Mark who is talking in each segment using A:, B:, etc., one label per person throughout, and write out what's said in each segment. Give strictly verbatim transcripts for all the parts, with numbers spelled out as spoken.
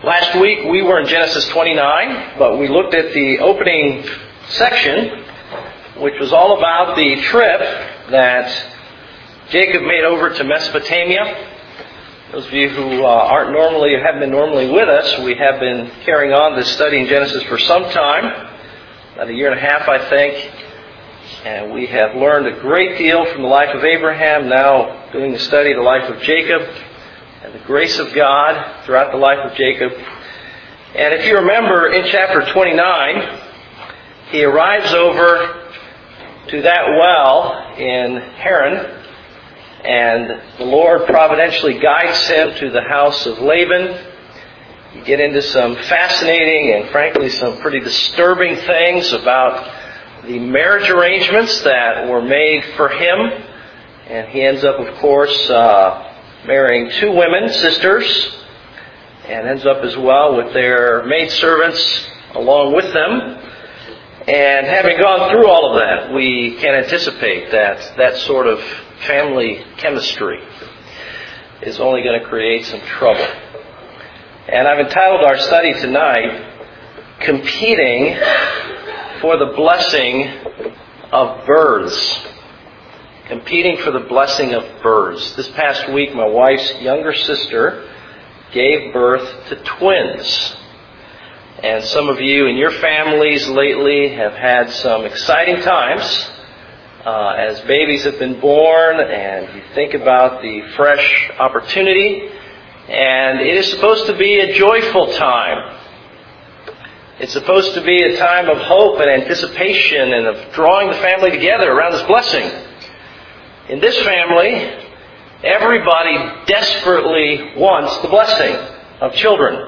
A: Last week we were in Genesis twenty-nine, but we looked at the opening section, which was all about the trip that Jacob made over to Mesopotamia. Those of you who uh, aren't normally, or haven't been normally with us, we have been carrying on this study in Genesis for some time, about a year and a half, I think. And we have learned a great deal from the life of Abraham, now doing the study of the life of Jacob, and the grace of God throughout the life of Jacob. And if you remember, in chapter twenty-nine, he arrives over to that well in Haran, and the Lord providentially guides him to the house of Laban. You get into some fascinating and frankly some pretty disturbing things about the marriage arrangements that were made for him. And he ends up, of course, uh, marrying two women, sisters, and ends up as well with their maidservants along with them. And having gone through all of that, we can anticipate that that sort of family chemistry is only going to create some trouble. And I've entitled our study tonight, Competing for the Blessing of Birds. Competing for the blessing of birds. This past week, my wife's younger sister gave birth to twins. And some of you in your families lately have had some exciting times uh, as babies have been born, and you think about the fresh opportunity. And it is supposed to be a joyful time. It's supposed to be a time of hope and anticipation and of drawing the family together around this blessing. In this family, everybody desperately wants the blessing of children.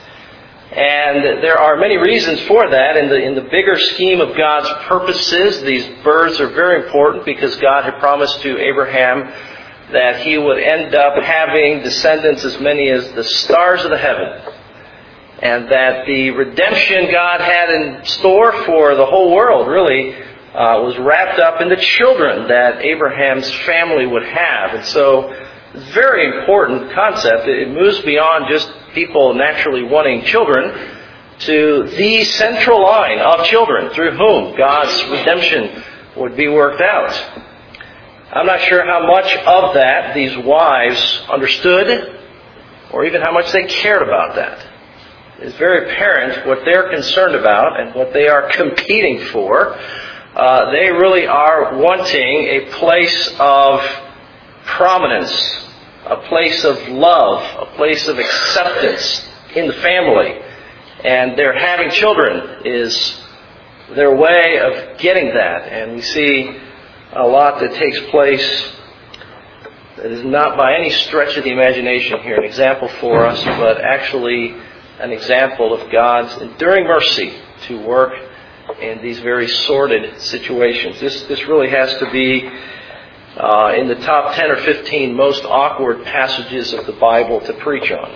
A: And there are many reasons for that. In the, in the bigger scheme of God's purposes, these birds are very important because God had promised to Abraham that he would end up having descendants as many as the stars of the heaven. And that the redemption God had in store for the whole world really uh, was wrapped up in the children that Abraham's family would have. And so, it's a very important concept. It moves beyond just people naturally wanting children to the central line of children through whom God's redemption would be worked out. I'm not sure how much of that these wives understood or even how much they cared about that. It's very apparent what they're concerned about and what they are competing for. Uh, they really are wanting a place of prominence, a place of love, a place of acceptance in the family. And their having children is their way of getting that. And we see a lot that takes place that is not by any stretch of the imagination here an example for us, but actually an example of God's enduring mercy to work in these very sordid situations. This this really has to be uh, in the top ten or fifteen most awkward passages of the Bible to preach on.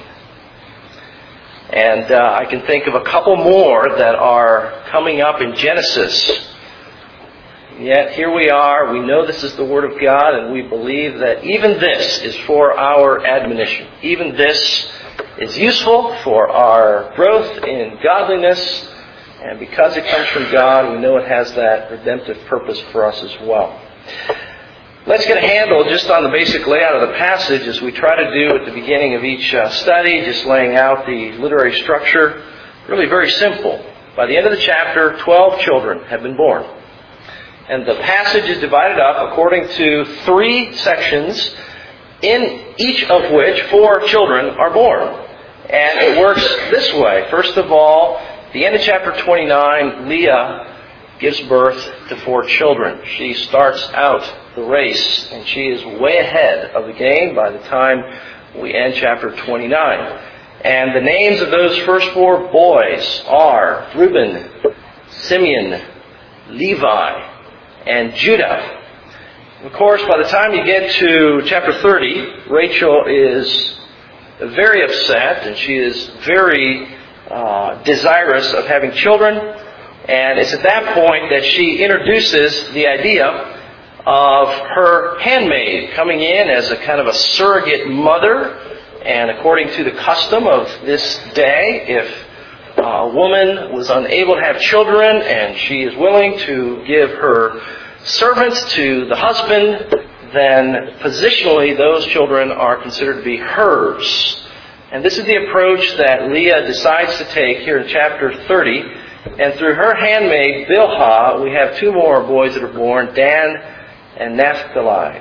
A: And uh, I can think of a couple more that are coming up in Genesis. Yet here we are, we know this is the Word of God, and we believe that even this is for our admonition. Even this is useful for our growth in godliness, and because it comes from God, we know it has that redemptive purpose for us as well. Let's get a handle just on the basic layout of the passage as we try to do at the beginning of each uh, study, just laying out the literary structure. Really very simple. By the end of the chapter, twelve children have been born. And the passage is divided up according to three sections, in each of which four children are born. And it works this way. First of all, at the end of chapter twenty-nine, Leah gives birth to four children. She starts out the race, and she is way ahead of the game by the time we end chapter twenty-nine. And the names of those first four boys are Reuben, Simeon, Levi, and Judah. Of course, by the time you get to chapter thirty, Rachel is very upset, and she is very uh, desirous of having children. And it's at that point that she introduces the idea of her handmaid coming in as a kind of a surrogate mother And according to the custom of this day, if a woman was unable to have children and she is willing to give her servants to the husband, then positionally those children are considered to be hers. And this is the approach that Leah decides to take here in chapter thirty. And through her handmaid, Bilhah, we have two more boys that are born, Dan and Naphtali.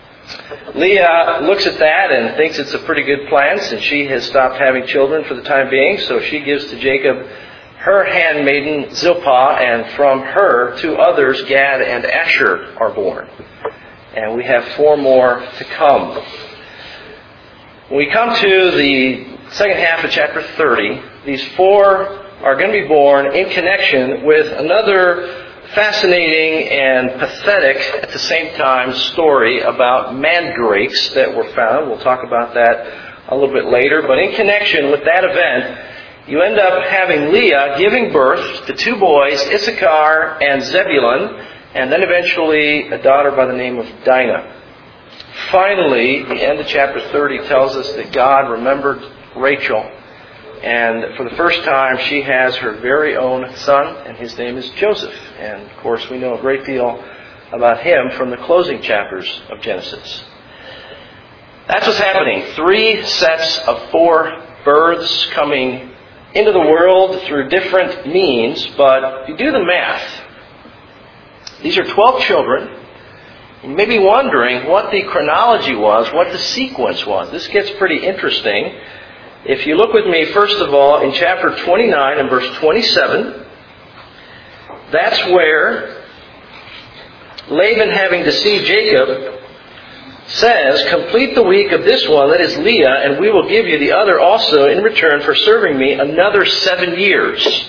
A: Leah looks at that and thinks it's a pretty good plan since she has stopped having children for the time being. So she gives to Jacob her handmaiden Zilpah, and from her two others, Gad and Asher, are born. And we have four more to come. When we come to the second half of chapter thirty, these four are going to be born in connection with another fascinating and pathetic at the same time story about mandrakes that were found. We'll talk about that a little bit later. But in connection with that event, you end up having Leah giving birth to two boys, Issachar and Zebulun, and then eventually a daughter by the name of Dinah. Finally, the end of chapter thirty tells us that God remembered Rachel. And for the first time, she has her very own son, and his name is Joseph. And, of course, we know a great deal about him from the closing chapters of Genesis. That's what's happening. Three sets of four births coming into the world through different means. But if you do the math, these are twelve children. You may be wondering what the chronology was, what the sequence was. This gets pretty interesting. If you look with me, first of all, in chapter twenty-nine and verse twenty-seven, that's where Laban, having deceived Jacob, says, "Complete the week of this one, that is Leah, and we will give you the other also in return for serving me another seven years."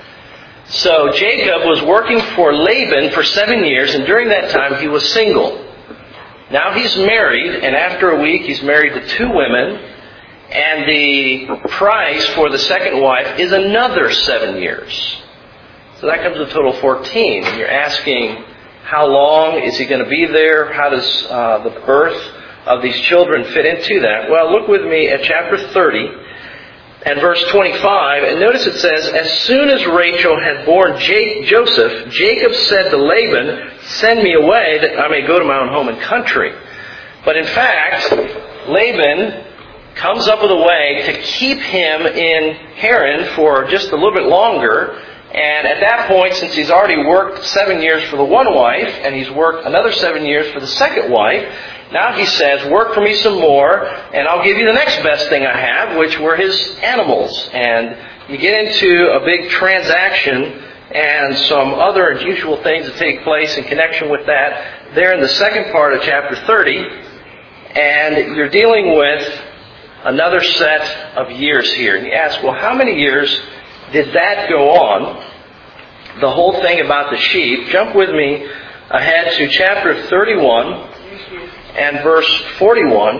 A: So Jacob was working for Laban for seven years, and during that time he was single. Now he's married, and after a week he's married to two women. And the price for the second wife is another seven years. So that comes to a total of fourteen. And you're asking, how long is he going to be there? How does uh, the birth of these children fit into that? Well, look with me at chapter thirty and verse twenty-five. And notice it says, "As soon as Rachel had borne J- Joseph, Jacob said to Laban, 'Send me away that I may go to my own home and country.' But in fact, Laban comes up with a way to keep him in Haran for just a little bit longer. And at that point, since he's already worked seven years for the one wife, and he's worked another seven years for the second wife, now he says, 'Work for me some more, and I'll give you the next best thing I have,' which were his animals. And you get into a big transaction and some other unusual things that take place in connection with that there in the second part of chapter thirty. And you're dealing with another set of years here. And you ask, well, how many years did that go on? The whole thing about the sheep. Jump with me ahead to chapter thirty-one and verse forty-one.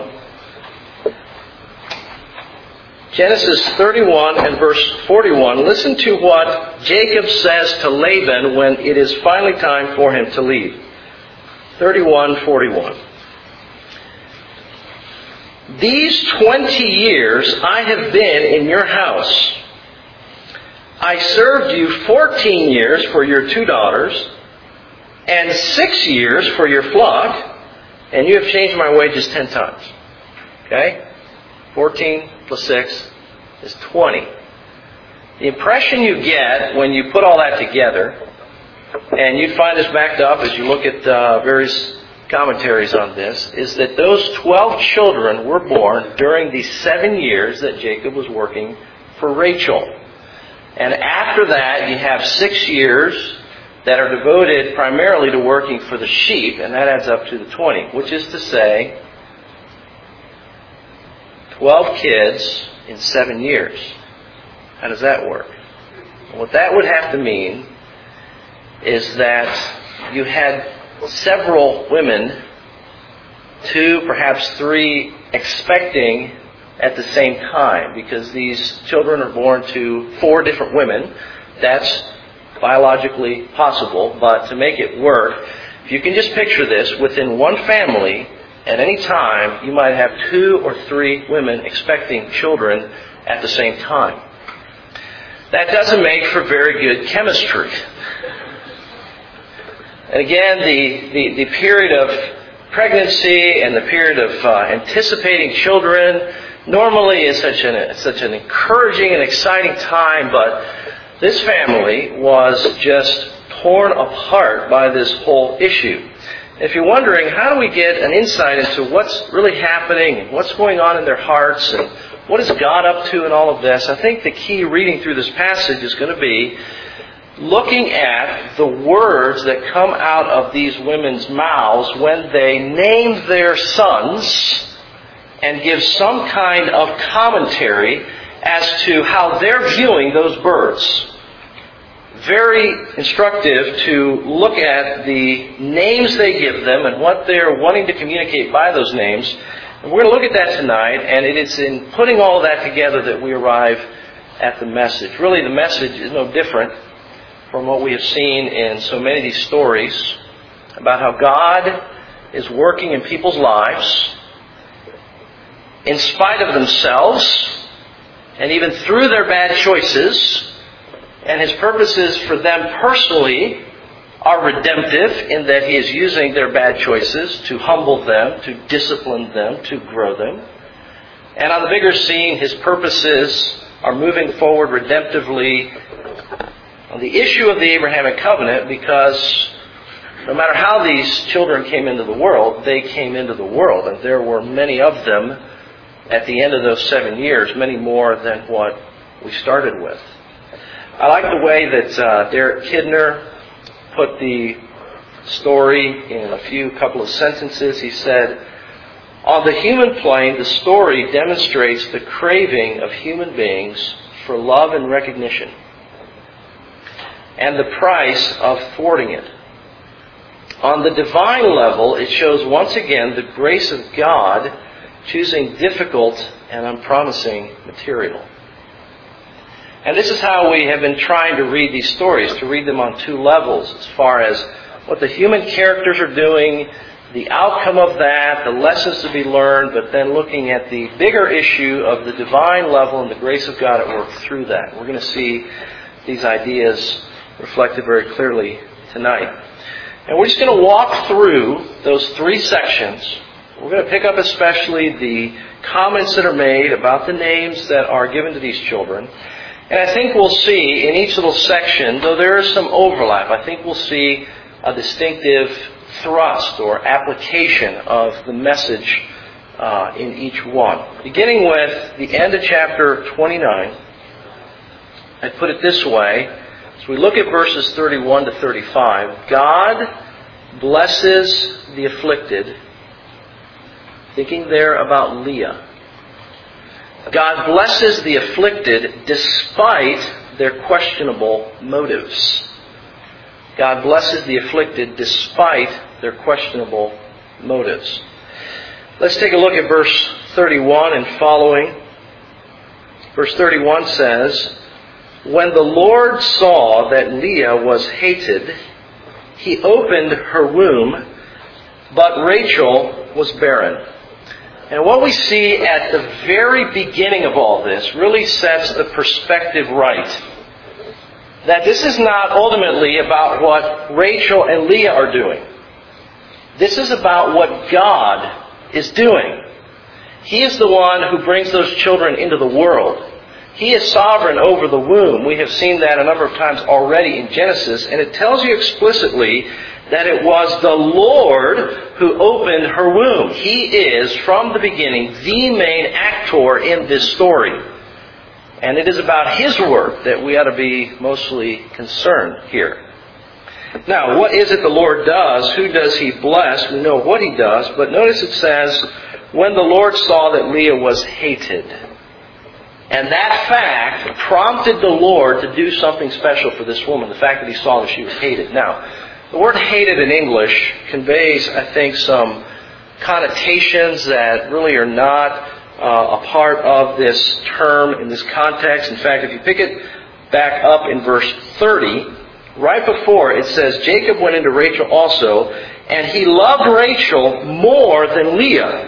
A: Genesis thirty-one and verse forty-one. Listen to what Jacob says to Laban when it is finally time for him to leave. thirty-one forty-one. "These twenty years I have been in your house. I served you fourteen years for your two daughters, and six years for your flock, and you have changed my wages ten times." Okay? fourteen plus six is twenty. The impression you get when you put all that together, and you'd find this backed up as you look at uh, various commentaries on this, is that those twelve children were born during the seven years that Jacob was working for Rachel. And after that, you have six years that are devoted primarily to working for the sheep, and that adds up to the twenty, which is to say, twelve kids in seven years. How does that work? What that would have to mean is that you had several women, two, perhaps three, expecting at the same time, because these children are born to four different women. That's biologically possible, but to make it work, if you can just picture this, within one family, at any time, you might have two or three women expecting children at the same time. That doesn't make for very good chemistry. And again, the, the, the period of pregnancy and the period of uh, anticipating children normally is such an, such an encouraging and exciting time, but this family was just torn apart by this whole issue. If you're wondering, how do we get an insight into what's really happening and what's going on in their hearts and what is God up to in all of this, I think the key reading through this passage is going to be looking at the words that come out of these women's mouths when they name their sons and give some kind of commentary as to how they're viewing those birds. Very instructive to look at the names they give them and what they're wanting to communicate by those names. And we're going to look at that tonight, and it is in putting all that together that we arrive at the message. Really, the message is no different from what we have seen in so many of these stories about how God is working in people's lives in spite of themselves and even through their bad choices. And His purposes for them personally are redemptive in that He is using their bad choices to humble them, to discipline them, to grow them. And on the bigger scene, His purposes are moving forward redemptively on the issue of the Abrahamic covenant, because no matter how these children came into the world, they came into the world. And there were many of them at the end of those seven years, many more than what we started with. I like the way that uh, Derek Kidner put the story in a few couple of sentences. He said, "On the human plane, the story demonstrates the craving of human beings for love and recognition, and the price of thwarting it. On the divine level, it shows once again the grace of God choosing difficult and unpromising material." And this is how we have been trying to read these stories, to read them on two levels, as far as what the human characters are doing, the outcome of that, the lessons to be learned, but then looking at the bigger issue of the divine level and the grace of God at work through that. We're going to see these ideas reflected very clearly tonight. And we're just going to walk through those three sections. We're going to pick up especially the comments that are made about the names that are given to these children. And I think we'll see in each little section, though there is some overlap, I think we'll see a distinctive thrust or application of the message uh, in each one. Beginning with the end of chapter twenty-nine, I put it this way. As we look at verses thirty-one to thirty-five, God blesses the afflicted, thinking there about Leah. God blesses the afflicted despite their questionable motives. God blesses the afflicted despite their questionable motives. Let's take a look at verse thirty-one and following. Verse thirty-one says, "When the Lord saw that Leah was hated, He opened her womb, but Rachel was barren." And what we see at the very beginning of all this really sets the perspective right. That this is not ultimately about what Rachel and Leah are doing. This is about what God is doing. He is the one who brings those children into the world. He is sovereign over the womb. We have seen that a number of times already in Genesis, and it tells you explicitly that it was the Lord who opened her womb. He is, from the beginning, the main actor in this story. And it is about His work that we ought to be mostly concerned here. Now, what is it the Lord does? Who does He bless? We know what He does, but notice it says, "When the Lord saw that Leah was hated." And that fact prompted the Lord to do something special for this woman, the fact that He saw that she was hated. Now, the word hated in English conveys, I think, some connotations that really are not uh, a part of this term in this context. In fact, if you pick it back up in verse thirty, right before it says, "Jacob went into Rachel also, and he loved Rachel more than Leah.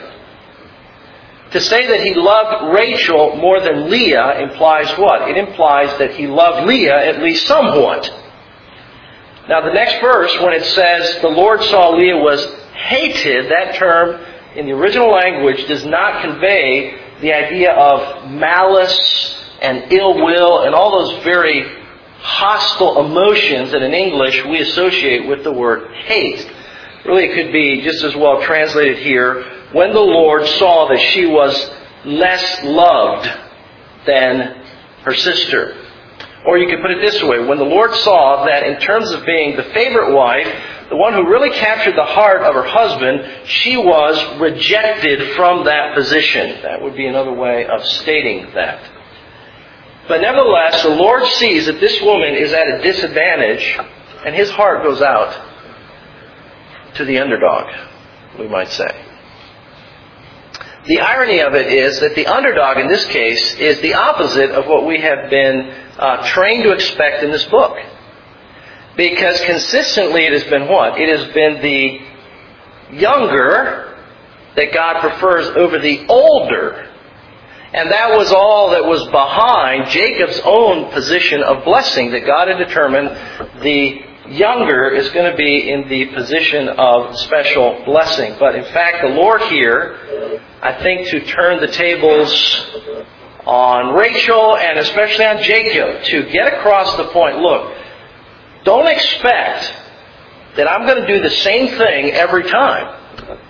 A: To say that he loved Rachel more than Leah implies what? It implies that he loved Leah at least somewhat. Now the next verse, when it says the Lord saw Leah was hated, that term in the original language does not convey the idea of malice and ill will and all those very hostile emotions that in English we associate with the word hate. Really, it could be just as well translated here, when the Lord saw that she was less loved than her sister. Or you could put it this way, when the Lord saw that in terms of being the favorite wife, the one who really captured the heart of her husband, she was rejected from that position. That would be another way of stating that. But nevertheless, the Lord sees that this woman is at a disadvantage, and His heart goes out to the underdog, we might say. The irony of it is that the underdog in this case is the opposite of what we have been uh, trained to expect in this book. Because consistently it has been what? It has been the younger that God prefers over the older. And that was all that was behind Jacob's own position of blessing, that God had determined the younger is going to be in the position of special blessing. But in fact, the Lord here, I think, to turn the tables on Rachel and especially on Jacob, to get across the point, look, don't expect that I'm going to do the same thing every time.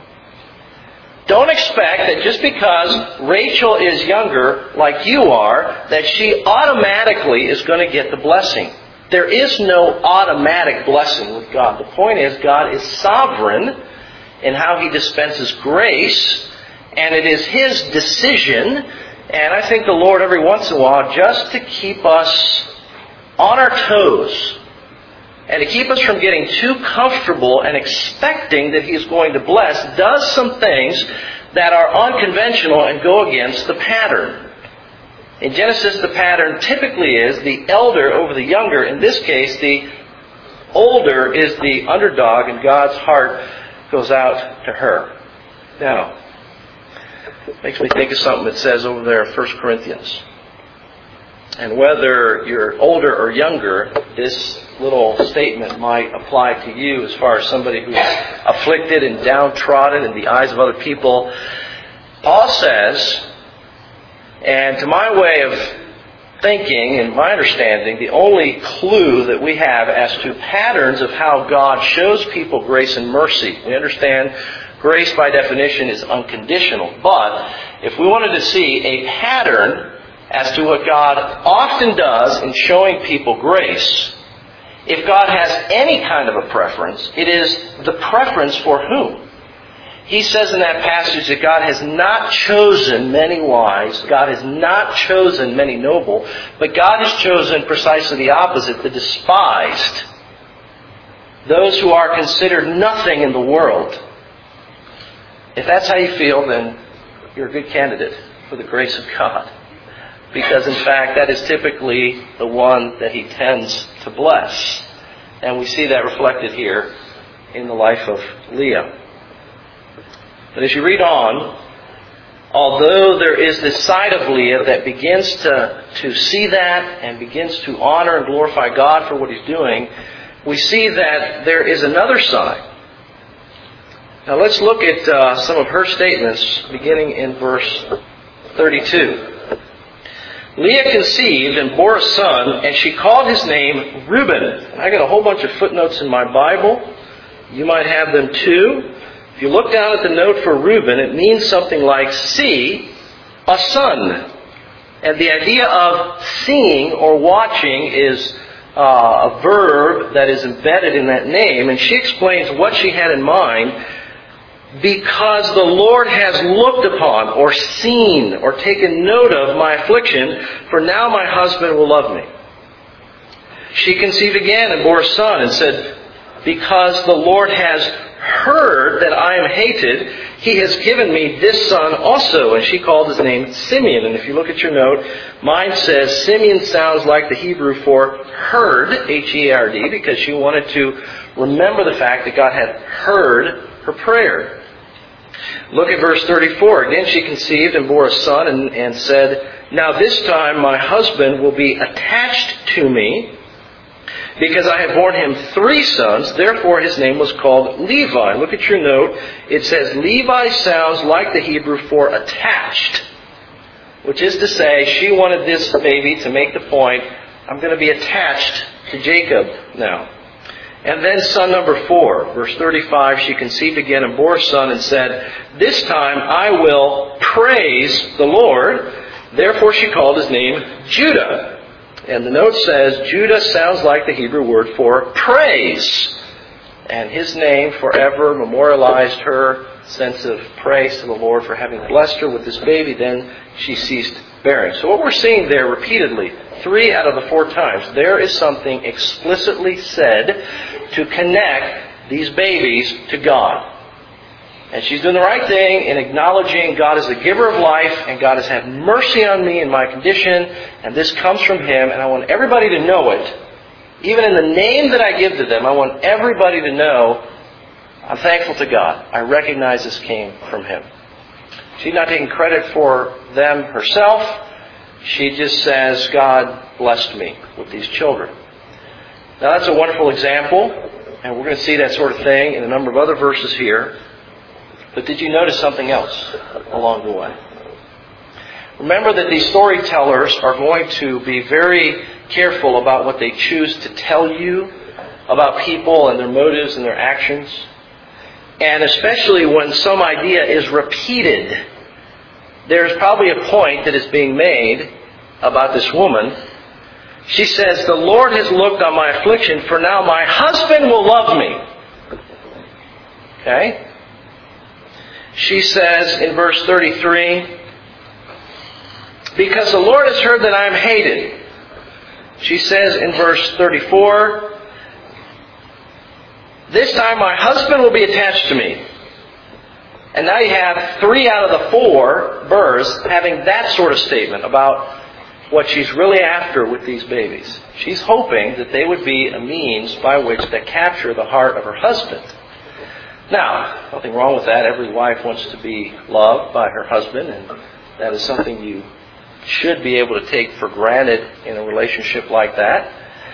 A: Don't expect that just because Rachel is younger, like you are, that she automatically is going to get the blessing. There is no automatic blessing with God. The point is, God is sovereign in how He dispenses grace, and it is His decision. And I think the Lord, every once in a while, just to keep us on our toes, and to keep us from getting too comfortable and expecting that He is going to bless, does some things that are unconventional and go against the pattern. In Genesis, the pattern typically is the elder over the younger. In this case, the older is the underdog, and God's heart goes out to her. Now, it makes me think of something it says over there in First Corinthians. And whether you're older or younger, this little statement might apply to you as far as somebody who's afflicted and downtrodden in the eyes of other people. Paul says, and to my way of thinking and my understanding, the only clue that we have as to patterns of how God shows people grace and mercy. We understand grace by definition is unconditional. But if we wanted to see a pattern as to what God often does in showing people grace, if God has any kind of a preference, it is the preference for whom? He says in that passage that God has not chosen many wise, God has not chosen many noble, but God has chosen precisely the opposite, the despised, those who are considered nothing in the world. If that's how you feel, then you're a good candidate for the grace of God. Because in fact, that is typically the one that He tends to bless. And we see that reflected here in the life of Leah. But as you read on, although there is this side of Leah that begins to, to see that and begins to honor and glorify God for what He's doing, we see that there is another side. Now let's look at uh, some of her statements beginning in verse thirty-two. Leah conceived and bore a son, and she called his name Reuben. And I got a whole bunch of footnotes in my Bible. You might have them too. If you look down at the note for Reuben, it means something like, see, a son. And the idea of seeing or watching is uh, a verb that is embedded in that name. And she explains what she had in mind. Because the Lord has looked upon or seen or taken note of my affliction, for now my husband will love me. She conceived again and bore a son and said, because the Lord has heard that I am hated, he has given me this son also. And she called his name Simeon. And if you look at your note, mine says Simeon sounds like the Hebrew for heard, H E A R D, because she wanted to remember the fact that God had heard her prayer. Look at verse thirty-four. Again, she conceived and bore a son and, and said, now this time my husband will be attached to me, because I have borne him three sons. Therefore his name was called Levi. Look at your note. It says Levi sounds like the Hebrew for attached, which is to say she wanted this baby to make the point, I'm going to be attached to Jacob now. And then son number four, verse thirty-five, she conceived again and bore a son and said, this time I will praise the Lord. Therefore she called his name Judah. And the note says Judah sounds like the Hebrew word for praise. And his name forever memorialized her sense of praise to the Lord for having blessed her with this baby. Then she ceased bearing. So what we're seeing there repeatedly, three out of the four times, there is something explicitly said to connect these babies to God. And she's doing the right thing in acknowledging God is the giver of life, and God has had mercy on me in my condition, and this comes from Him, and I want everybody to know it. Even in the name that I give to them, I want everybody to know I'm thankful to God. I recognize this came from Him. She's not taking credit for them herself. She just says, God blessed me with these children. Now that's a wonderful example, and we're going to see that sort of thing in a number of other verses here. But did you notice something else along the way? Remember that these storytellers are going to be very careful about what they choose to tell you about people and their motives and their actions. And especially when some idea is repeated, there's probably a point that is being made about this woman. She says, the Lord has looked on my affliction, for now my husband will love me. Okay? She says in verse thirty-three, because the Lord has heard that I am hated. She says in verse thirty-four, this time my husband will be attached to me. And now you have three out of the four births having that sort of statement about what she's really after with these babies. She's hoping that they would be a means by which to capture the heart of her husband. Now, nothing wrong with that. Every wife wants to be loved by her husband, and that is something you should be able to take for granted in a relationship like that.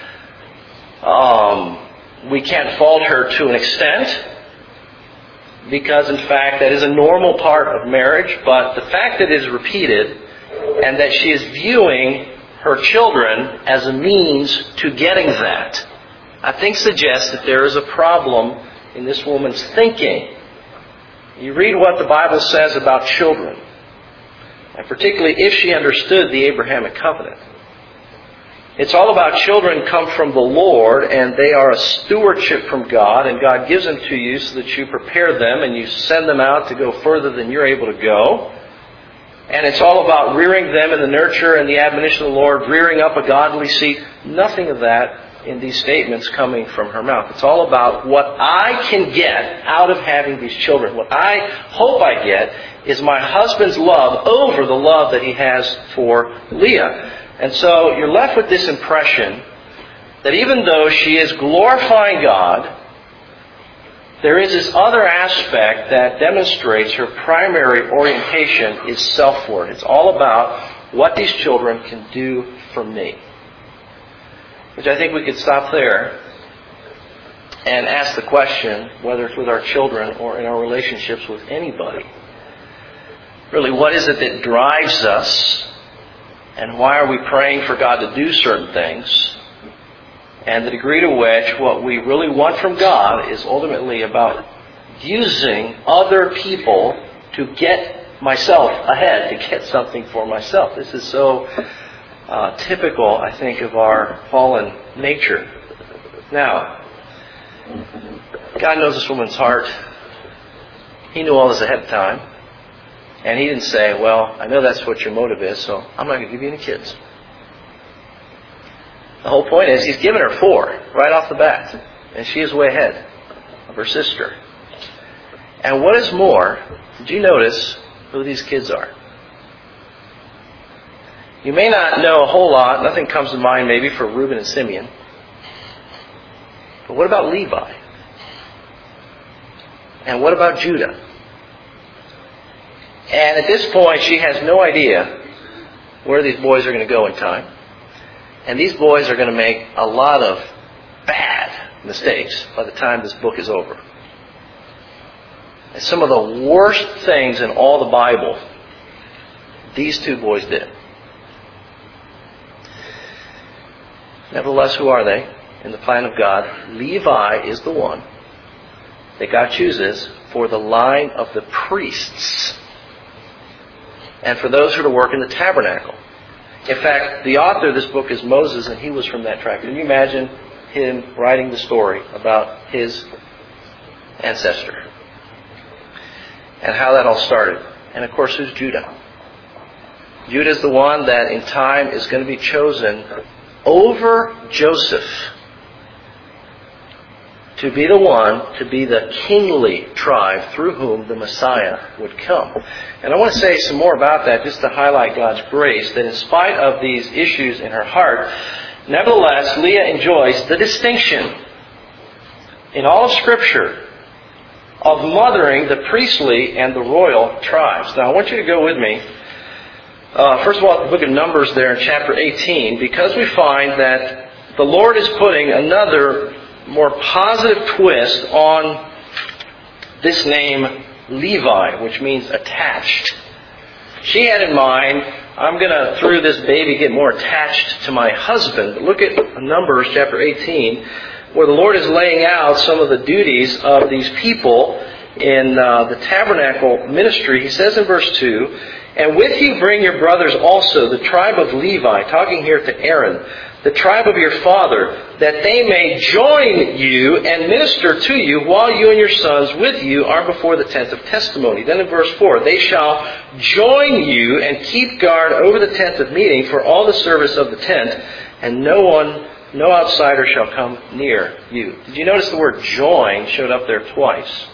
A: Um, we can't fault her to an extent, because in fact that is a normal part of marriage, but the fact that it is repeated and that she is viewing her children as a means to getting that, I think suggests that there is a problem in this woman's thinking. You read what the Bible says about children, and particularly if she understood the Abrahamic covenant. It's all about children come from the Lord, and they are a stewardship from God, and God gives them to you so that you prepare them and you send them out to go further than you're able to go. And it's all about rearing them in the nurture and the admonition of the Lord, rearing up a godly seed. Nothing of that in these statements coming from her mouth. It's all about what I can get out of having these children. What I hope I get is my husband's love over the love that he has for Leah. And so you're left with this impression that even though she is glorifying God, there is this other aspect that demonstrates her primary orientation is self-worth. It's all about what these children can do for me. Which I think we could stop there and ask the question, whether it's with our children or in our relationships with anybody. Really, what is it that drives us? And why are we praying for God to do certain things? And the degree to which what we really want from God is ultimately about using other people to get myself ahead, to get something for myself. This is so uh, typical, I think, of our fallen nature. Now, God knows this woman's heart. He knew all this ahead of time. And He didn't say, well, I know that's what your motive is, so I'm not going to give you any kids. The whole point is He's given her four right off the bat. And she is way ahead of her sister. And what is more, did you notice who these kids are? You may not know a whole lot. Nothing comes to mind maybe for Reuben and Simeon. But what about Levi? And what about Judah? And at this point, she has no idea where these boys are going to go in time. And these boys are going to make a lot of bad mistakes by the time this book is over. And some of the worst things in all the Bible, these two boys did. Nevertheless, who are they in the plan of God? Levi is the one that God chooses for the line of the priests and for those who are to work in the tabernacle. In fact, the author of this book is Moses, and he was from that tribe. Can you imagine him writing the story about his ancestor and how that all started? And of course, who's Judah? Judah is the one that in time is going to be chosen over Joseph to be the one, to be the kingly tribe through whom the Messiah would come. And I want to say some more about that just to highlight God's grace, that in spite of these issues in her heart, nevertheless, Leah enjoys the distinction in all of Scripture of mothering the priestly and the royal tribes. Now, I want you to go with me, uh, first of all, the book of Numbers there in chapter eighteen, because we find that the Lord is putting another more positive twist on this name Levi, which means attached. She had in mind, I'm going to, through this baby, get more attached to my husband. But look at Numbers chapter eighteen, where the Lord is laying out some of the duties of these people in uh, the tabernacle ministry. He says in verse two, "And with you bring your brothers also, the tribe of Levi," talking here to Aaron, "the tribe of your father, that they may join you and minister to you while you and your sons with you are before the tent of testimony." Then in verse four, "They shall join you and keep guard over the tent of meeting for all the service of the tent, and no one, no outsider shall come near you." Did you notice the word join showed up there twice?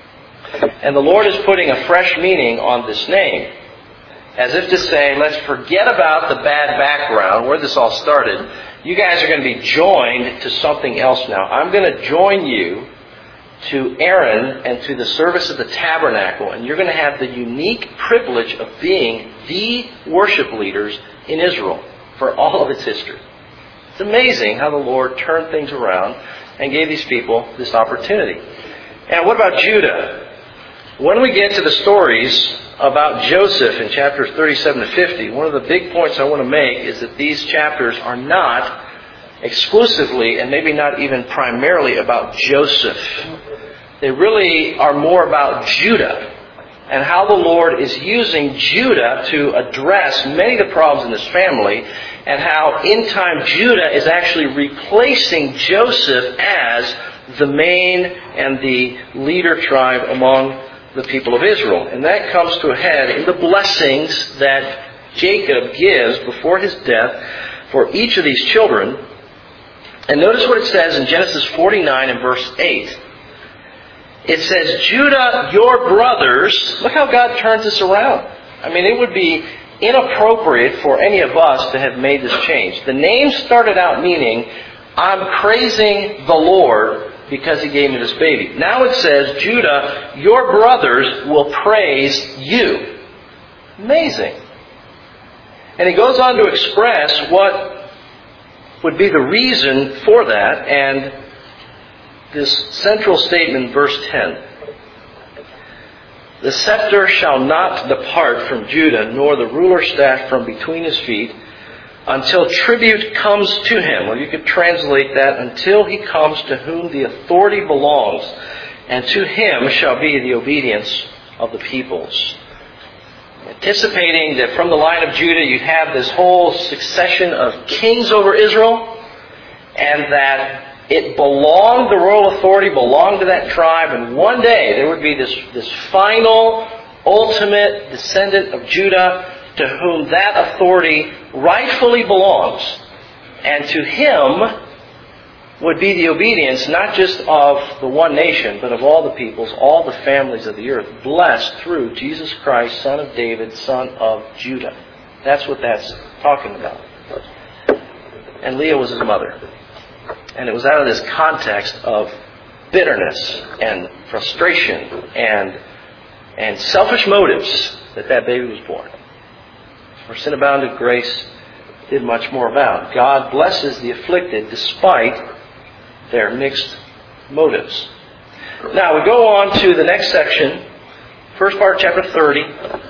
A: And the Lord is putting a fresh meaning on this name, as if to say, let's forget about the bad background, where this all started. You guys are going to be joined to something else now. I'm going to join you to Aaron and to the service of the tabernacle, and you're going to have the unique privilege of being the worship leaders in Israel for all of its history. It's amazing how the Lord turned things around and gave these people this opportunity. And what about Judah? When we get to the stories about Joseph in chapters thirty-seven to fifty, one of the big points I want to make is that these chapters are not exclusively, and maybe not even primarily, about Joseph. They really are more about Judah and how the Lord is using Judah to address many of the problems in this family, and how in time Judah is actually replacing Joseph as the main and the leader tribe among the people of Israel. And that comes to a head in the blessings that Jacob gives before his death for each of these children. And notice what it says in Genesis forty-nine and verse eight. It says, "Judah, your brothers," look how God turns this around. I mean, it would be inappropriate for any of us to have made this change. The name started out meaning, I'm praising the Lord because He gave me this baby. Now it says, "Judah, your brothers will praise you." Amazing. And he goes on to express what would be the reason for that. And this central statement, verse ten. "The scepter shall not depart from Judah, nor the ruler's staff from between his feet, until tribute comes to him." Well, you could translate that, until he comes to whom the authority belongs, and to him shall be the obedience of the peoples. Anticipating that from the line of Judah you'd have this whole succession of kings over Israel, and that it belonged, the royal authority belonged to that tribe, and one day there would be this, this final, ultimate descendant of Judah to whom that authority rightfully belongs. And to him would be the obedience not just of the one nation, but of all the peoples, all the families of the earth, blessed through Jesus Christ, Son of David, Son of Judah. That's what that's talking about. And Leah was his mother. And it was out of this context of bitterness and frustration and, and selfish motives that that baby was born. For sin abounded, grace did much more abound. God blesses the afflicted despite their mixed motives. Now we go on to the next section, first part of chapter thirty.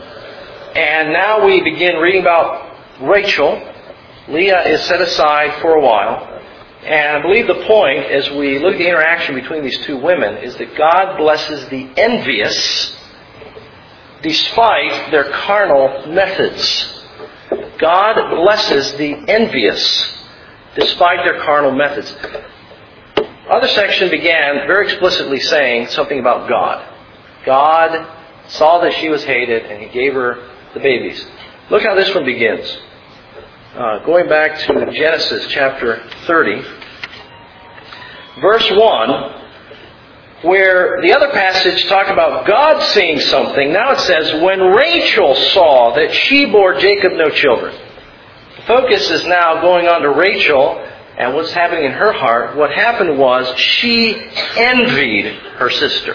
A: And now we begin reading about Rachel. Leah is set aside for a while. And I believe the point, as we look at the interaction between these two women, is that God blesses the envious despite their carnal methods. God blesses the envious despite their carnal methods. Other section began very explicitly saying something about God. God saw that she was hated and He gave her the babies. Look how this one begins. Uh, going back to Genesis chapter thirty, verse one, where the other passage talked about God seeing something. Now it says, when Rachel saw that she bore Jacob no children. The focus is now going on to Rachel and what's happening in her heart. What happened was she envied her sister.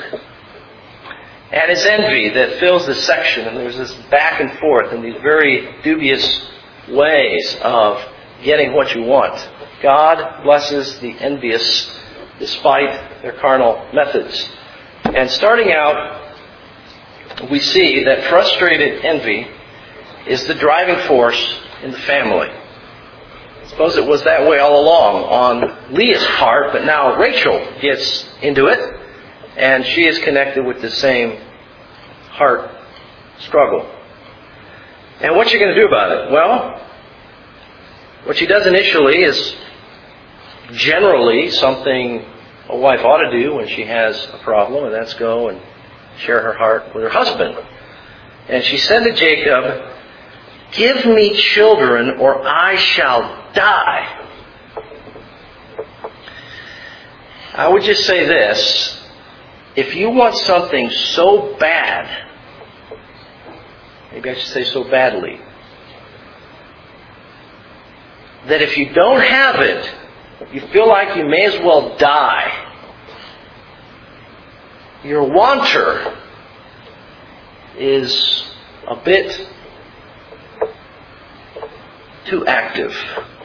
A: And it's envy that fills this section. And there's this back and forth in these very dubious ways of getting what you want. God blesses the envious despite their carnal methods. And starting out, we see that frustrated envy is the driving force in the family. I suppose it was that way all along on Leah's part, but now Rachel gets into it, and she is connected with the same heart struggle. And what's she going to do about it? Well, what she does initially is generally something a wife ought to do when she has a problem, and that's go and share her heart with her husband. And she said to Jacob, "Give me children or I shall die." I would just say this. If you want something so bad, maybe I should say so badly, that if you don't have it, you feel like you may as well die, your wanter is a bit too active.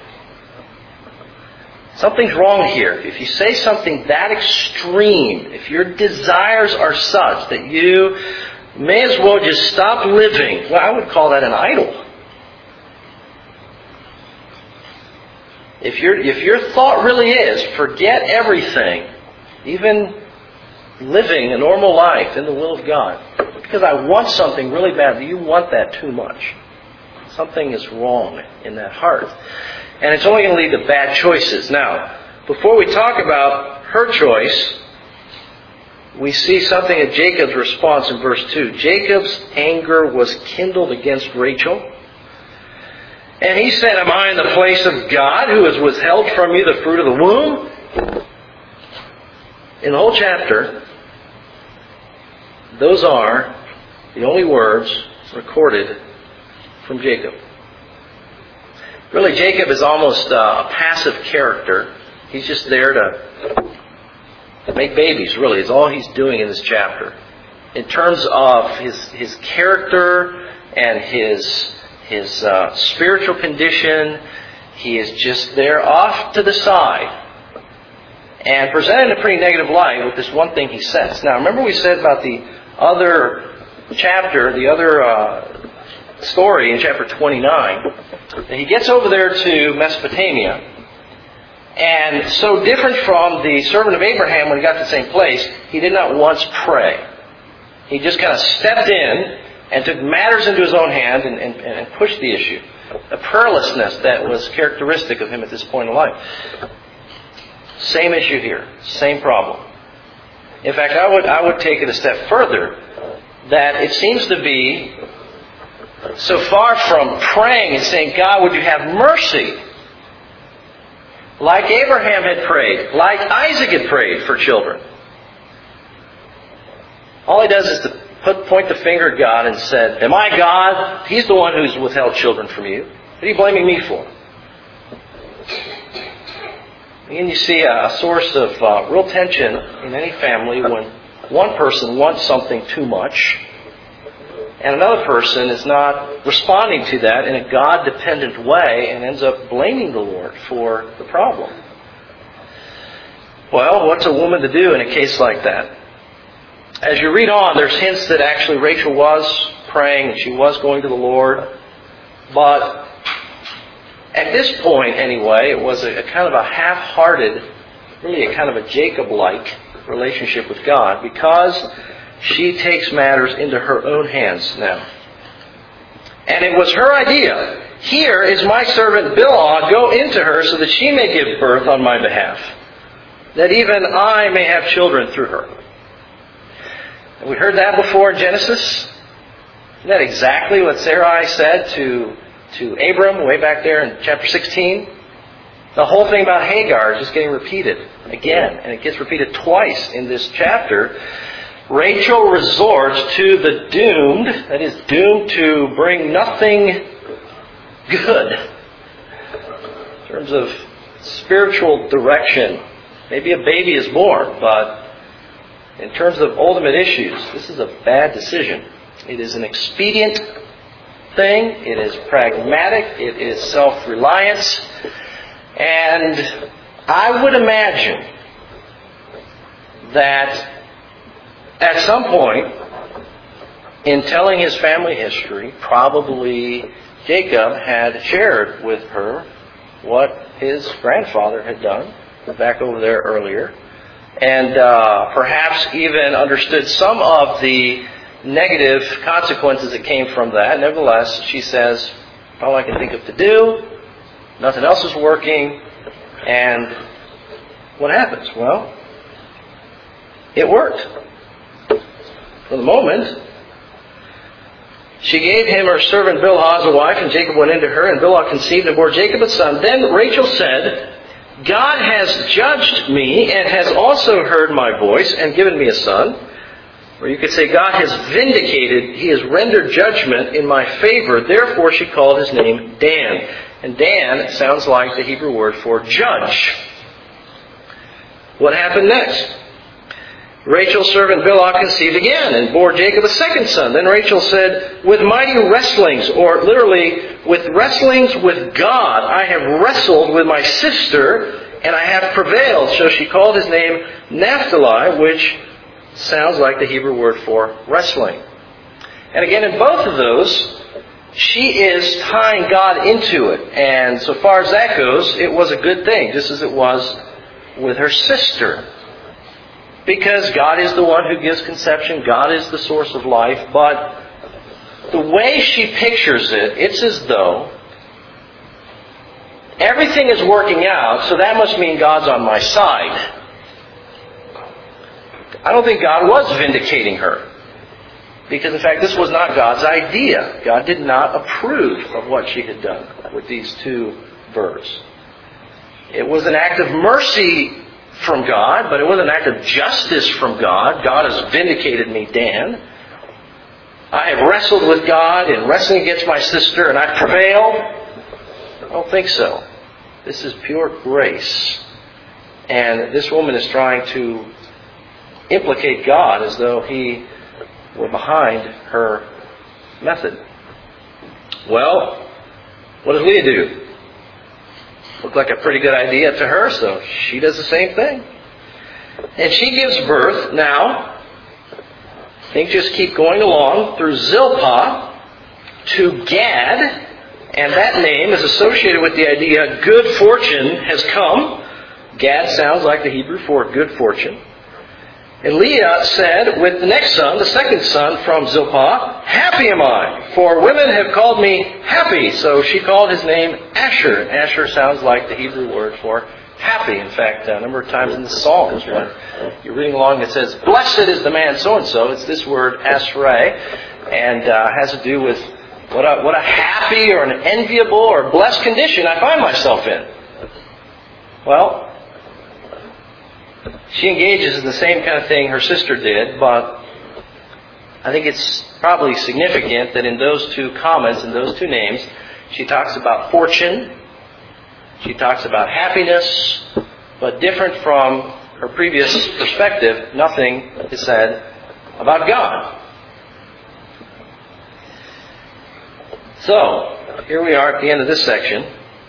A: Something's wrong here. If you say something that extreme, if your desires are such that you may as well just stop living, well, I would call that an idol. If your if your thought really is, forget everything, even living a normal life in the will of God, because I want something really bad, you want that too much. Something is wrong in that heart. And it's only going to lead to bad choices. Now, before we talk about her choice, we see something in Jacob's response in verse two. Jacob's anger was kindled against Rachel. And he said, "Am I in the place of God who has withheld from you the fruit of the womb?" In the whole chapter, those are the only words recorded from Jacob. Really, Jacob is almost a passive character. He's just there to, to make babies, really, is all he's doing in this chapter. In terms of his his character and his his uh, spiritual condition, he is just there off to the side and presented in a pretty negative light with this one thing he says. Now, remember we said about the other chapter, the other uh, story in chapter twenty-nine, that he gets over there to Mesopotamia, and so different from the servant of Abraham when he got to the same place, he did not once pray. He just kind of stepped in and took matters into his own hand and, and, and pushed the issue. A prayerlessness that was characteristic of him at this point in life. Same issue here. Same problem. In fact, I would I would take it a step further, that it seems to be so far from praying and saying, "God, would you have mercy?" like Abraham had prayed, like Isaac had prayed for children. All he does is to put, point the finger at God and said, am I God? He's the one who's withheld children from you. What are you blaming me for? And you see a source of uh, real tension in any family when one person wants something too much and another person is not responding to that in a God-dependent way and ends up blaming the Lord for the problem. Well, what's a woman to do in a case like that? As you read on, there's hints that actually Rachel was praying and she was going to the Lord. But at this point, anyway, it was a, a kind of a half-hearted, really a kind of a Jacob-like relationship with God, because she takes matters into her own hands now. And it was her idea. Here is my servant Bilhah, go into her so that she may give birth on my behalf, that even I may have children through her. And we heard that before in Genesis. Isn't that exactly what Sarai said to, to Abram way back there in chapter sixteen? The whole thing about Hagar is just getting repeated again, and it gets repeated twice in this chapter. Rachel resorts to the doomed, that is, doomed to bring nothing good in terms of spiritual direction. Maybe a baby is born, but in terms of ultimate issues, this is a bad decision. It is an expedient thing. It is pragmatic. It is self-reliance. And I would imagine that at some point in telling his family history, probably Jacob had shared with her what his grandfather had done back over there earlier, and uh, perhaps even understood some of the negative consequences that came from that. Nevertheless, she says, all I can think of to do, nothing else is working, and what happens? Well, it worked. For the moment, she gave him her servant Bilhah as a wife, and Jacob went into her, and Bilhah conceived and bore Jacob a son. Then Rachel said, God has judged me and has also heard my voice and given me a son. Or you could say, God has vindicated, He has rendered judgment in my favor. Therefore she called his name Dan. And Dan sounds like the Hebrew word for judge. What happened next? Rachel's servant Bilhah conceived again and bore Jacob a second son. Then Rachel said, with mighty wrestlings, or literally, with wrestlings with God, I have wrestled with my sister, and I have prevailed. So she called his name Naphtali, which sounds like the Hebrew word for wrestling. And again, in both of those, she is tying God into it. And so far as that goes, it was a good thing, just as it was with her sister. Because God is the one who gives conception. God is the source of life. But the way she pictures it, it's as though everything is working out, so that must mean God's on my side. I don't think God was vindicating her. Because, in fact, this was not God's idea. God did not approve of what she had done with these two birds. It was an act of mercy from God, but it was an act of justice from God. God has vindicated me, Dan. I have wrestled with God in wrestling against my sister, and I prevailed. I don't think so. This is pure grace. And this woman is trying to implicate God as though He were behind her method. Well, what does Leah do? Looked like a pretty good idea to her, so she does the same thing. And she gives birth now, things just keep going along, through Zilpah to Gad, and that name is associated with the idea good fortune has come. Gad sounds like the Hebrew for good fortune. And Leah said, with the next son, the second son from Zilpah, happy am I, for women have called me happy. So she called his name Asher. Asher sounds like the Hebrew word for happy. In fact, a number of times in the Psalms, when you're reading along, it says, blessed is the man so-and-so. It's this word, Ashrei, and uh, has to do with what a, what a happy or an enviable or blessed condition I find myself in. Well, she engages in the same kind of thing her sister did, but I think it's probably significant that in those two comments, in those two names, she talks about fortune, she talks about happiness, but different from her previous perspective, nothing is said about God. So, here we are at the end of this section,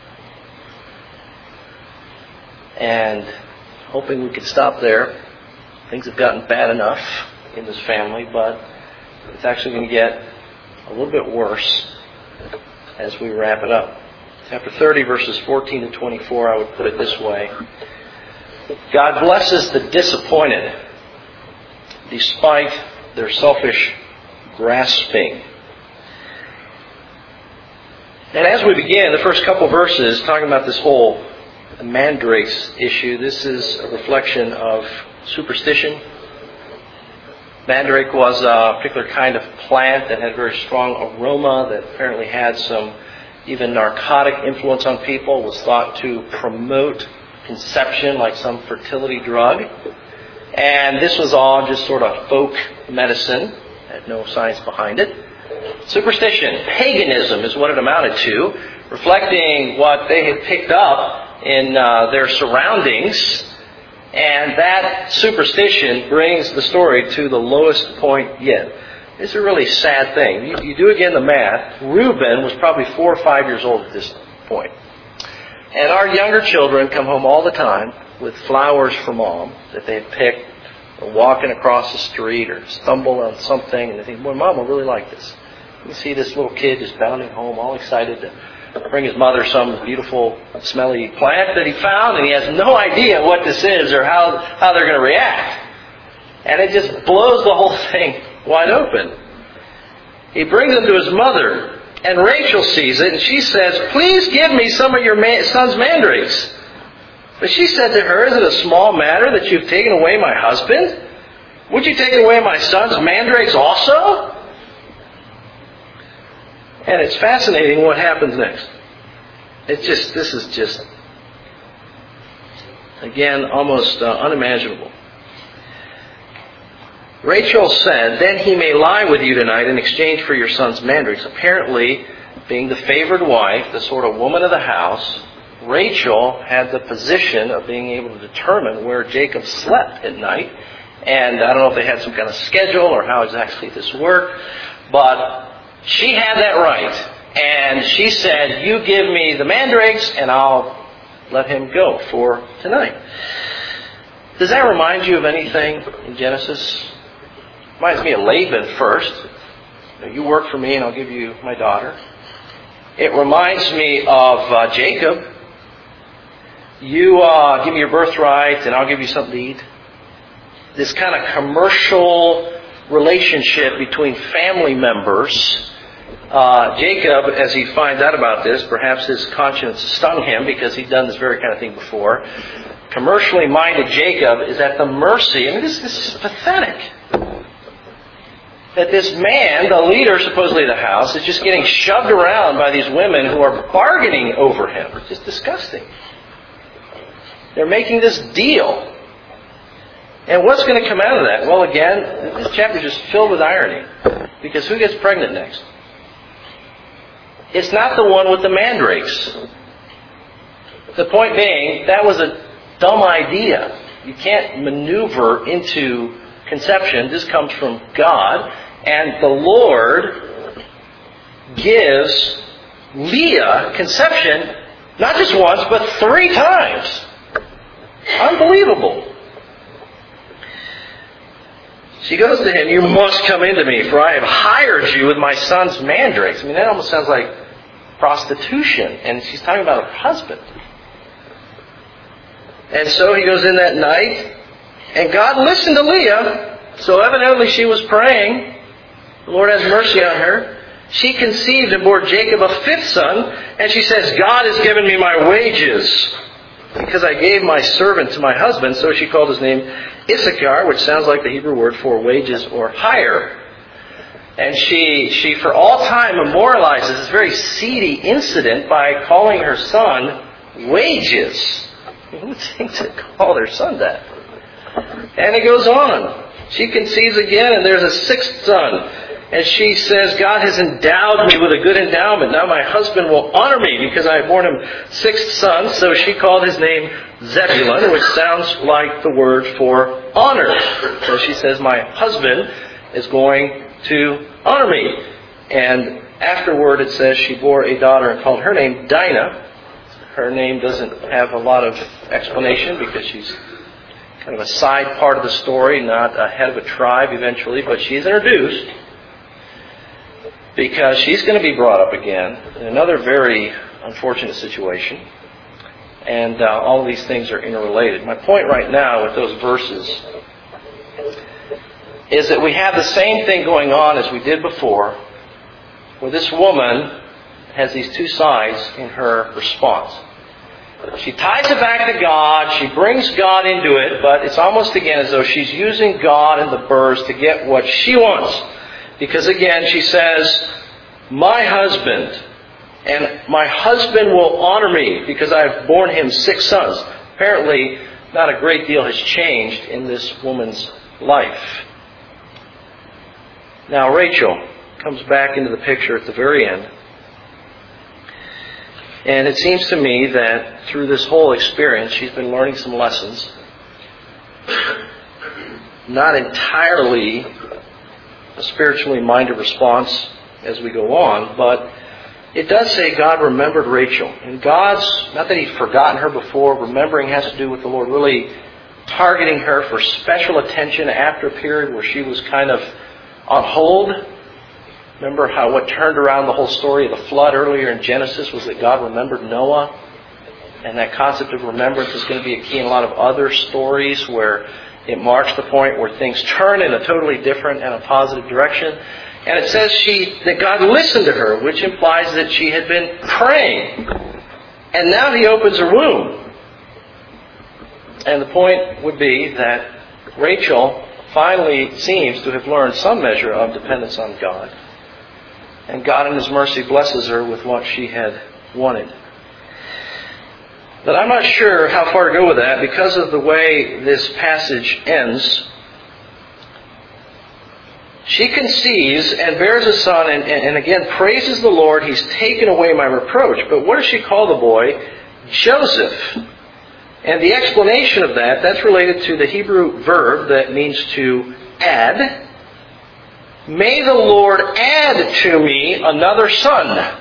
A: and hoping we could stop there. Things have gotten bad enough in this family, but it's actually going to get a little bit worse as we wrap it up. Chapter thirty, verses fourteen to twenty-four, I would put it this way. God blesses the disappointed despite their selfish grasping. And as we begin, the first couple verses talking about this whole mandrakes issue, this is a reflection of superstition. Mandrake was a particular kind of plant that had a very strong aroma, that apparently had some even narcotic influence on people, was thought to promote conception like some fertility drug. And this was all just sort of folk medicine, had no science behind it. Superstition, paganism is what it amounted to, reflecting what they had picked up in uh, their surroundings. And that superstition brings the story to the lowest point yet. It's a really sad thing. You, you do again the math. Reuben was probably four or five years old at this point. And our younger children come home all the time with flowers for Mom that they had picked, or walking across the street, or stumble on something, and they think, boy, Mom will really like this. You see this little kid just bounding home, all excited to bring his mother some beautiful, smelly plant that he found, and he has no idea what this is or how, how they're going to react. And it just blows the whole thing wide open. He brings them to his mother, and Rachel sees it, and she says, please give me some of your ma- son's mandrakes. But she said to her, is it a small matter that you've taken away my husband? Would you take away my son's mandrakes also? And it's fascinating what happens next. It's just, this is just, again, almost uh, unimaginable. Rachel said, then he may lie with you tonight in exchange for your son's mandrakes. Apparently, being the favored wife, the sort of woman of the house, Rachel had the position of being able to determine where Jacob slept at night. And I don't know if they had some kind of schedule or how exactly this worked, but she had that right. And she said, you give me the mandrakes and I'll let him go for tonight. Does that remind you of anything in Genesis? Reminds me of Laban first. You work for me and I'll give you my daughter. It reminds me of uh, Jacob. You uh, give me your birthright and I'll give you something to eat. This kind of commercial relationship between family members. Uh, Jacob, as he finds out about this, perhaps his conscience stung him because he'd done this very kind of thing before. Commercially minded Jacob is at the mercy, I mean, this, this is pathetic. That this man, the leader supposedly of the house, is just getting shoved around by these women who are bargaining over him. It's just disgusting. They're making this deal. And what's going to come out of that? Well, again, this chapter is just filled with irony. Because who gets pregnant next? It's not the one with the mandrakes. The point being, that was a dumb idea. You can't maneuver into conception. This comes from God. And the Lord gives Leah conception not just once, but three times. Unbelievable. She goes to him, you must come into me, for I have hired you with my son's mandrakes. I mean, that almost sounds like prostitution. And she's talking about her husband. And so he goes in that night, and God listened to Leah. So evidently she was praying. The Lord has mercy on her. She conceived and bore Jacob a fifth son, and she says, God has given me my wages, because I gave my servant to my husband. So she called his name Issachar, which sounds like the Hebrew word for wages or hire. And she, she for all time memorializes this very seedy incident by calling her son wages. Who would think to call their son that? And it goes on. She conceives again, and there's a sixth son. And she says, God has endowed me with a good endowment. Now my husband will honor me because I have borne him six sons. So she called his name Zebulun, which sounds like the word for honor. So she says, my husband is going to honor me. And afterward it says she bore a daughter and called her name Dinah. Her name doesn't have a lot of explanation because she's kind of a side part of the story, not a head of a tribe eventually, but she's introduced because she's going to be brought up again in another very unfortunate situation. And uh, all of these things are interrelated. My point right now with those verses is that we have the same thing going on as we did before, where this woman has these two sides in her response. She ties it back to God, she brings God into it, but it's almost again as though she's using God and the birds to get what she wants. Because again, she says, my husband, and my husband will honor me because I've borne him six sons. Apparently, not a great deal has changed in this woman's life. Now, Rachel comes back into the picture at the very end. And it seems to me that through this whole experience, she's been learning some lessons. Not entirely a spiritually minded response as we go on, but it does say God remembered Rachel. And God's, not that He'd forgotten her before, remembering has to do with the Lord really targeting her for special attention after a period where she was kind of on hold. Remember how what turned around the whole story of the flood earlier in Genesis was that God remembered Noah? And that concept of remembrance is going to be a key in a lot of other stories where it marks the point where things turn in a totally different and a positive direction. And it says she that God listened to her, which implies that she had been praying. And now He opens her womb. And the point would be that Rachel finally seems to have learned some measure of dependence on God. And God in His mercy blesses her with what she had wanted. But I'm not sure how far to go with that because of the way this passage ends. She conceives and bears a son and, and, and again praises the Lord. He's taken away my reproach. But what does she call the boy? Joseph. And the explanation of that, that's related to the Hebrew verb that means to add. May the Lord add to me another son.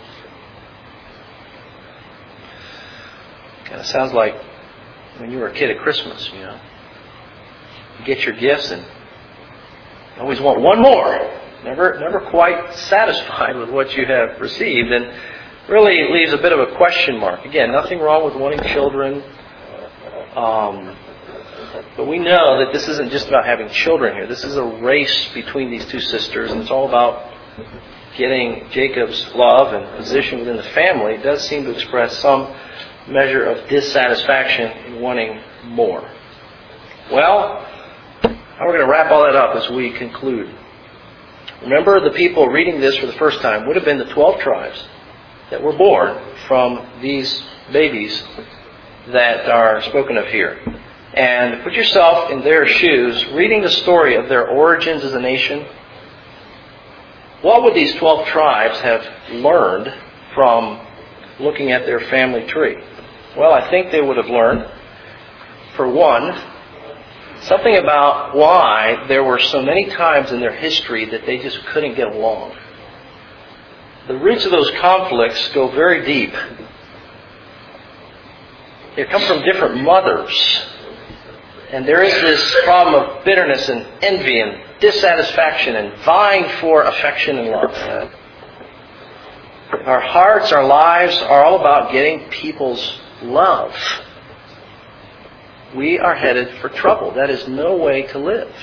A: Kind of sounds like when you were a kid at Christmas, you know. You get your gifts and you always want one more. Never, never quite satisfied with what you have received. And really it leaves a bit of a question mark. Again, nothing wrong with wanting children. Um... But we know that this isn't just about having children here. This is a race between these two sisters, and it's all about getting Jacob's love and position within the family. It does seem to express some measure of dissatisfaction in wanting more. Well, how we're going to wrap all that up as we conclude. Remember, the people reading this for the first time would have been the twelve tribes that were born from these babies that are spoken of here. And put yourself in their shoes, reading the story of their origins as a nation. What would these twelve tribes have learned from looking at their family tree? Well, I think they would have learned, for one, something about why there were so many times in their history that they just couldn't get along. The roots of those conflicts go very deep. They come from different mothers. And there is this problem of bitterness and envy and dissatisfaction and vying for affection and love. Our hearts, our lives are all about getting people's love. We are headed for trouble. That is no way to live.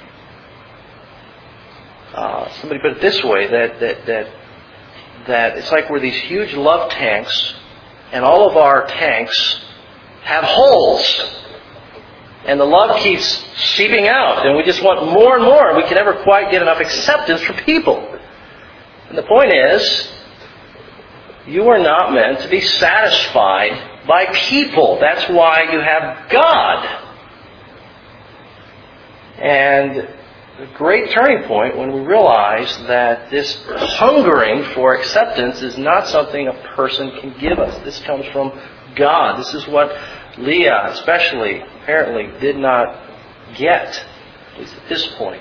A: Uh, somebody put it this way, that, that, that, that it's like we're these huge love tanks, and all of our tanks have holes. And the love keeps seeping out, and we just want more and more, and we can never quite get enough acceptance from people. And the point is, you are not meant to be satisfied by people. That's why you have God. And a great turning point when we realize that this hungering for acceptance is not something a person can give us. This comes from God. This is what Leah especially apparently did not get, at least at this point.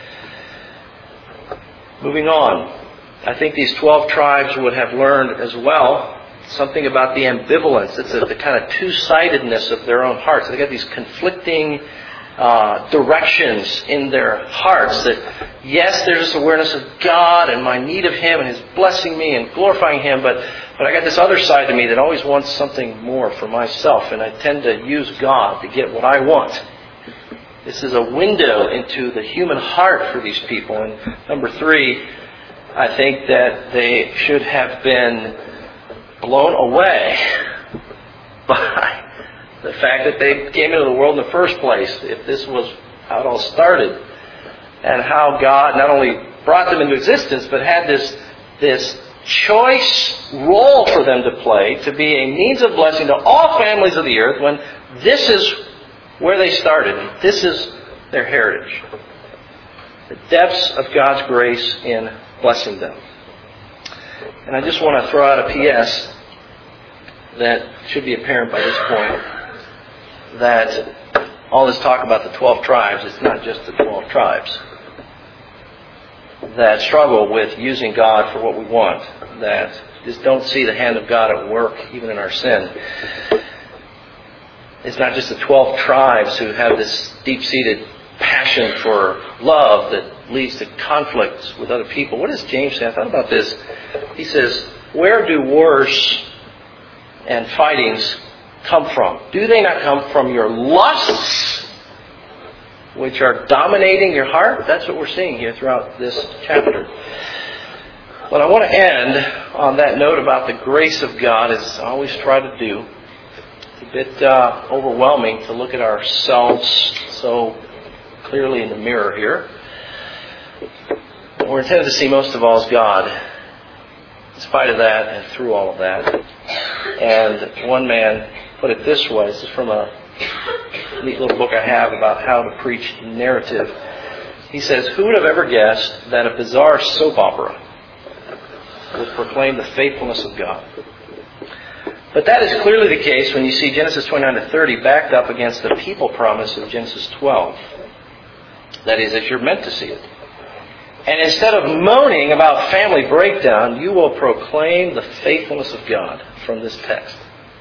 A: Moving on. I think these twelve tribes would have learned as well something about the ambivalence. It's a, the kind of two-sidedness of their own hearts. They got these conflicting uh, directions in their hearts. That yes, there's this awareness of God and my need of Him and His blessing me and glorifying Him, but but I got this other side to me that always wants something more for myself, and I tend to use God to get what I want. This is a window into the human heart for these people. And number three, I think that they should have been blown away by the fact that they came into the world in the first place, if this was how it all started, and how God not only brought them into existence, but had this, this choice role for them to play to be a means of blessing to all families of the earth when this is where they started. This is their heritage. The depths of God's grace in blessing them. And I just want to throw out a P S that should be apparent by this point, that all this talk about the twelve tribes, it's not just the twelve tribes that struggle with using God for what we want, that just don't see the hand of God at work even in our sin. It's not just the twelve tribes who have this deep-seated passion for love that leads to conflicts with other people. What does James say? I thought about this. He says, where do wars and fightings come from? Do they not come from your lusts, which are dominating your heart? That's what we're seeing here throughout this chapter. But I want to end on that note about the grace of God, as I always try to do. It's a bit uh, overwhelming to look at ourselves so clearly in the mirror here. What we're intended to see most of all is God, in spite of that and through all of that. And one man put it this way. This is from a neat little book I have about how to preach narrative. He says, who would have ever guessed that a bizarre soap opera would proclaim the faithfulness of God? But that is clearly the case when you see Genesis twenty-nine to thirty backed up against the people promise of Genesis twelve. That is, as you're meant to see it. And instead of moaning about family breakdown, you will proclaim the faithfulness of God from this text.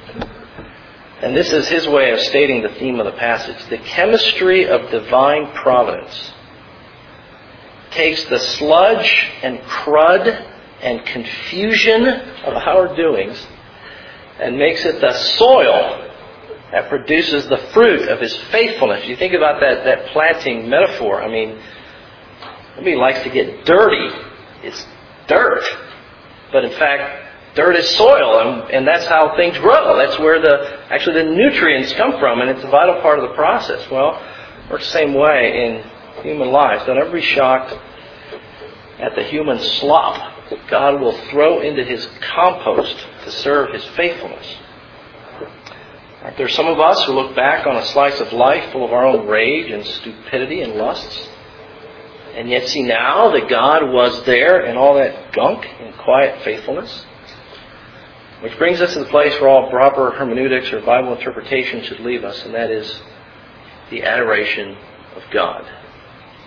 A: And this is his way of stating the theme of the passage. The chemistry of divine providence takes the sludge and crud and confusion of our doings and makes it the soil that produces the fruit of His faithfulness. You think about that, that planting metaphor. I mean, nobody likes to get dirty. It's dirt. But in fact, dirt is soil, and, and that's how things grow. That's where the actually the nutrients come from, and it's a vital part of the process. Well, we're the same way in human lives. Don't ever be shocked at the human slop God will throw into His compost to serve His faithfulness. Aren't there some of us who look back on a slice of life full of our own rage and stupidity and lusts, and yet see now that God was there in all that gunk in quiet faithfulness? Which brings us to the place where all proper hermeneutics or Bible interpretation should leave us, and that is the adoration of God.